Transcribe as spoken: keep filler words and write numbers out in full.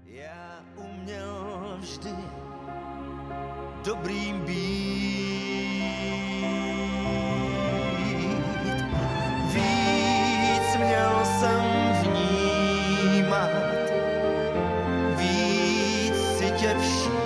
Já uměl vždy dobrým být. Víc měl jsem vnímat, víc si tě všímat.